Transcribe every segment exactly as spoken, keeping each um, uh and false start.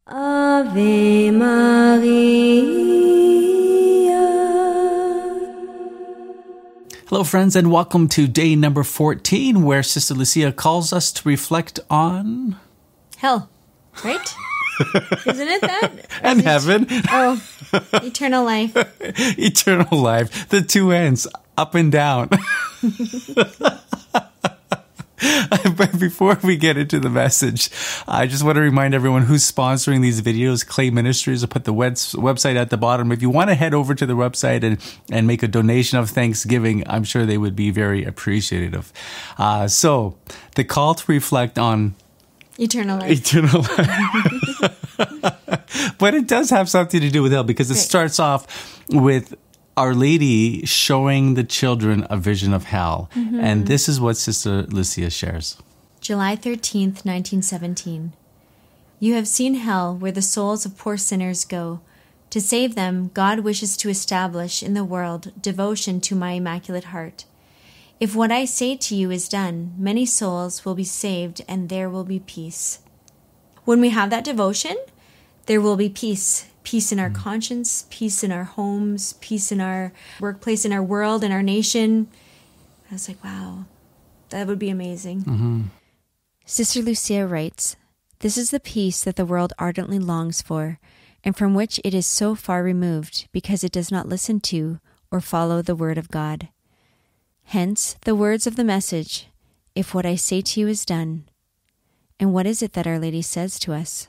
Ave Maria. Hello, friends, and welcome to day number fourteen, where Sister Lucia calls us to reflect on hell, right? Isn't it that? and heaven. Oh, eternal life. Eternal life. The two ends, up and down. But before we get into the message, I just want to remind everyone who's sponsoring these videos. Clay Ministries. I'll put the web- website at the bottom. If you want to head over to the website and, and make a donation of thanksgiving, I'm sure they would be very appreciative. Uh, so, the call to reflect on eternal life. Eternal life. But it does have something to do with hell, because it right. starts off with Our Lady showing the children a vision of hell. Mm-hmm. And this is what Sister Lucia shares. July thirteenth, nineteen seventeen. You have seen hell, where the souls of poor sinners go. To save them, God wishes to establish in the world devotion to my Immaculate Heart. If what I say to you is done, many souls will be saved and there will be peace. When we have that devotion, there will be peace. Peace in our conscience, peace in our homes, peace in our workplace, in our world, in our nation. I was like, wow, that would be amazing. Mm-hmm. Sister Lucia writes, "This is the peace that the world ardently longs for, and from which it is so far removed because it does not listen to or follow the word of God. Hence the words of the message, if what I say to you is done." And what is it that Our Lady says to us?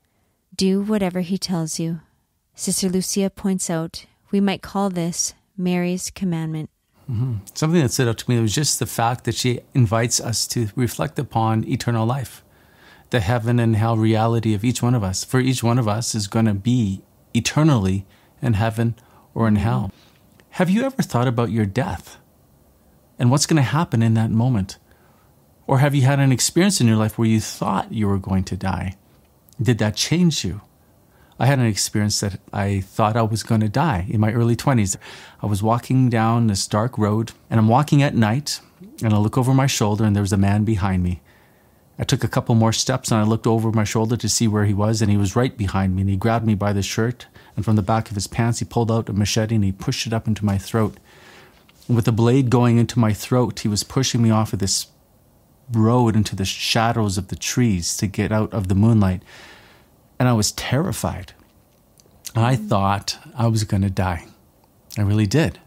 Do whatever he tells you. Sister Lucia points out, we might call this Mary's commandment. Mm-hmm. Something that stood out to me was just the fact that she invites us to reflect upon eternal life, the heaven and hell reality of each one of us. For each one of us is going to be eternally in heaven or in hell. Have you ever thought about your death and what's going to happen in that moment? Or have you had an experience in your life where you thought you were going to die? Did that change you? I had an experience that I thought I was going to die in my early twenties. I was walking down this dark road, and I'm walking at night, and I look over my shoulder, and there was a man behind me. I took a couple more steps, and I looked over my shoulder to see where he was, and he was right behind me, and he grabbed me by the shirt, and from the back of his pants, he pulled out a machete, and he pushed it up into my throat. And with the blade going into my throat, he was pushing me off of this road into the shadows of the trees to get out of the moonlight. And I was terrified. I thought I was going to die. I really did.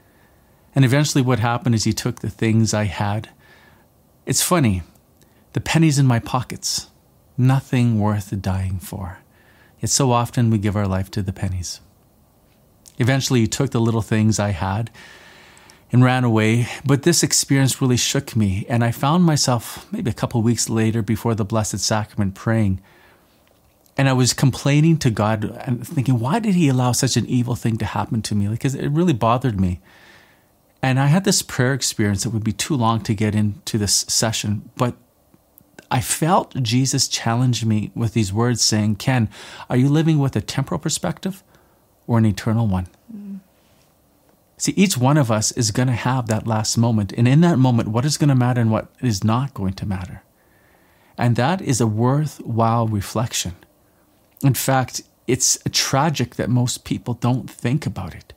And eventually what happened is he took the things I had. It's funny, the pennies in my pockets, nothing worth dying for. Yet so often we give our life to the pennies. Eventually he took the little things I had and ran away, but this experience really shook me, and I found myself maybe a couple of weeks later before the Blessed Sacrament praying, and I was complaining to God and thinking, why did he allow such an evil thing to happen to me? Because it really bothered me. And I had this prayer experience that would be too long to get into this session, but I felt Jesus challenge me with these words saying, Ken, are you living with a temporal perspective or an eternal one? Mm. See, each one of us is going to have that last moment. And in that moment, what is going to matter and what is not going to matter? And that is a worthwhile reflection. In fact, it's tragic that most people don't think about it.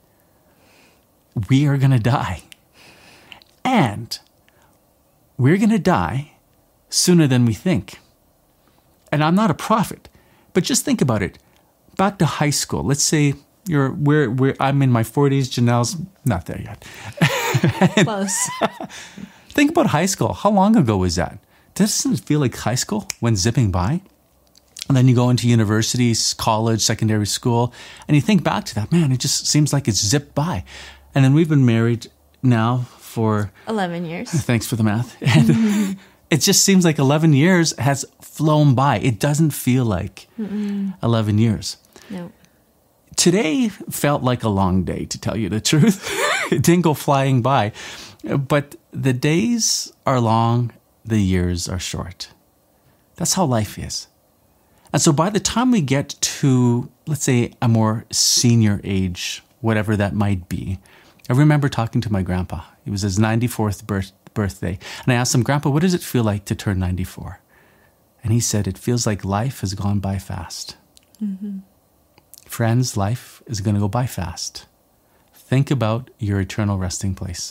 We are going to die. And we're going to die sooner than we think. And I'm not a prophet, but just think about it. Back to high school. Let's say you're, we're, we're, I'm in my forties. Janelle's not there yet. Close. Think about high school. How long ago was that? Doesn't it feel like high school went zipping by? And then you go into university, college, secondary school, and you think back to that. Man, it just seems like it's zipped by. And then we've been married now for eleven years. Thanks for the math. And it just seems like eleven years has flown by. It doesn't feel like Mm-mm. eleven years. No. Today felt like a long day, to tell you the truth. It didn't go flying by. But the days are long, the years are short. That's how life is. And so by the time we get to, let's say, a more senior age, whatever that might be, I remember talking to my grandpa. It was his ninety-fourth birth, birthday. And I asked him, Grandpa, what does it feel like to turn ninety-four? And he said, it feels like life has gone by fast. Mm-hmm. Friends, life is going to go by fast. Think about your eternal resting place.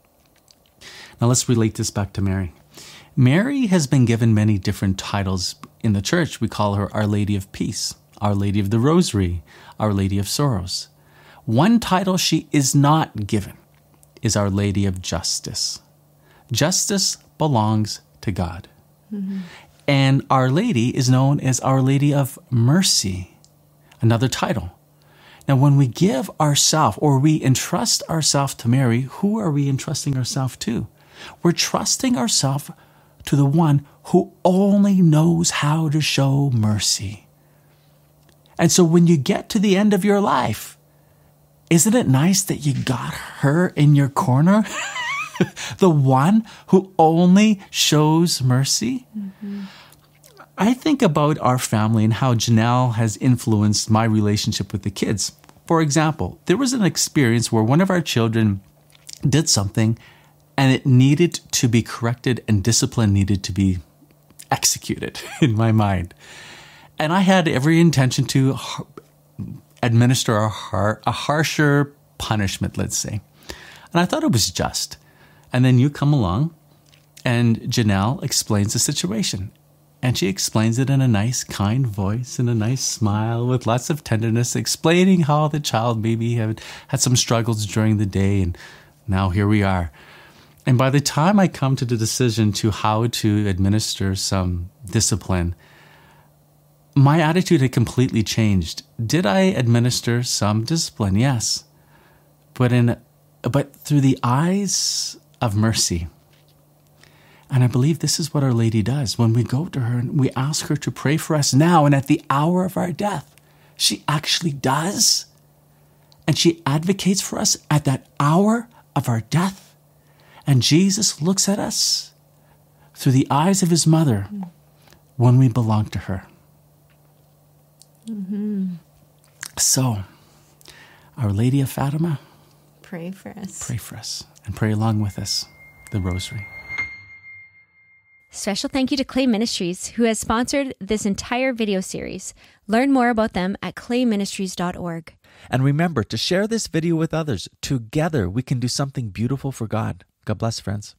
Now let's relate this back to Mary. Mary has been given many different titles in the church. We call her Our Lady of Peace, Our Lady of the Rosary, Our Lady of Sorrows. One title she is not given is Our Lady of Justice. Justice belongs to God. Mm-hmm. And Our Lady is known as Our Lady of Mercy, another title. Now, when we give ourselves or we entrust ourselves to Mary, who are we entrusting ourselves to? We're trusting ourselves to the one who only knows how to show mercy. And so when you get to the end of your life, isn't it nice that you got her in your corner? The one who only shows mercy? Mm-hmm. I think about our family and how Janelle has influenced my relationship with the kids. For example, there was an experience where one of our children did something and it needed to be corrected and discipline needed to be executed in my mind. And I had every intention to administer a, har- a harsher punishment, let's say. And I thought it was just. And then you come along and Janelle explains the situation. And she explains it in a nice, kind voice and a nice smile with lots of tenderness, explaining how the child maybe had, had some struggles during the day. And now here we are. And by the time I come to the decision to how to administer some discipline, my attitude had completely changed. Did I administer some discipline? Yes. But in, but through the eyes of mercy. And I believe this is what Our Lady does. When we go to her and we ask her to pray for us now and at the hour of our death, she actually does. And she advocates for us at that hour of our death. And Jesus looks at us through the eyes of his mother when we belong to her. Mm-hmm. So, Our Lady of Fatima, pray for us. Pray for us and pray along with us the Rosary. Special thank you to Clay Ministries, who has sponsored this entire video series. Learn more about them at clay ministries dot org. And remember to share this video with others. Together, we can do something beautiful for God. God bless, friends.